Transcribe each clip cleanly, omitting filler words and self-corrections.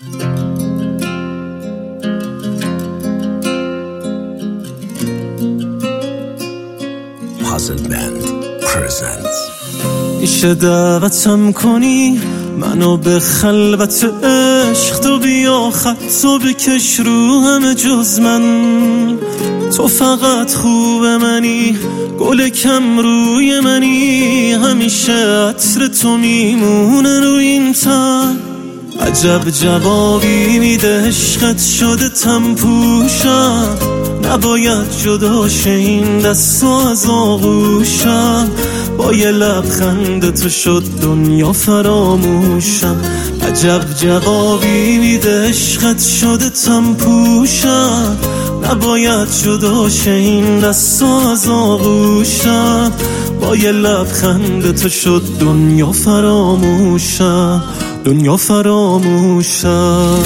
Puzzle Band presents. میشه دعوتم کنی منو به خلوت عشق، تو بیا خطو بکش رو همه جز من. تو فقط خوب منی، گل کم روی منی، همیشه عطر تو میمونه روی این تن. عجب جوابی میده عشقت شده تم پوشم، نباید جدا شه این دست از آغوشم. با یه لبخند تو شد دنیا فراموشم. عجب جوابی میده عشقت شده تم پوشم، نباید جدا شه این دست از آغوشم. با یه لبخند تو شد دنیا فراموشم، دنیا فراموشم.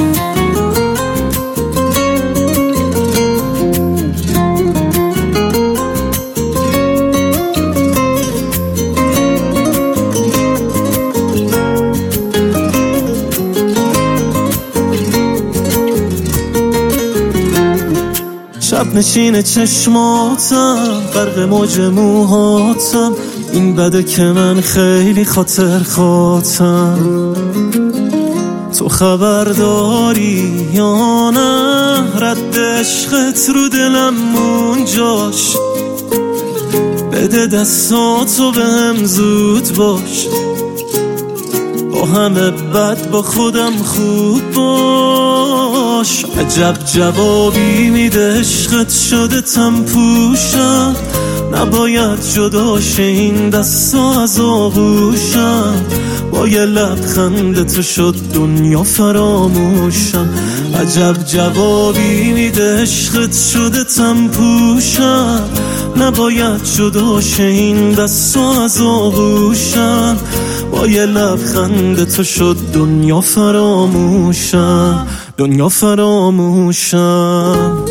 شب نشین چشماتم، غرق موج موهاتم، این بده که من خیلی خاطر خاطم. تو خبر داری یا نه رد عشقت رو دلم اونجاش؟ بده دستاتو بهم زود باش، با همه بد با خودم خوب باش. عجب جوابی میده عشقت شده تم پوشم، نباید جدا شه این دستا از آغوشم. با یه لبخند تو شد دنیا فراموشم. عجب جوابی میده عشقت شده تم پوشم، نباید جدا شه این دستا از آغوشم. با یه لبخند تو شد دنیا فراموشم، دنیا فراموشم.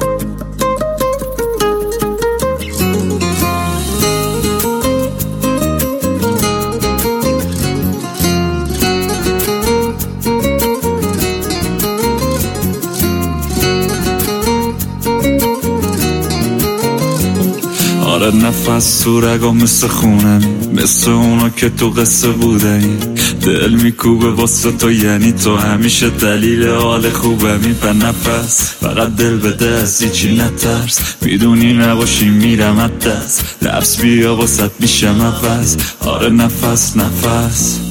آره نفس تو رگا مثل خونه، مثل اونا که تو قصه بوده. دل میکوبه واسه تو، یعنی تو همیشه دلیل حال خوبمی. به نفس فقط دل بده، از هیچی نترس، میدونی نباشی میرم از دست. لبس بیا واسط میشم عوض. آره نفس نفس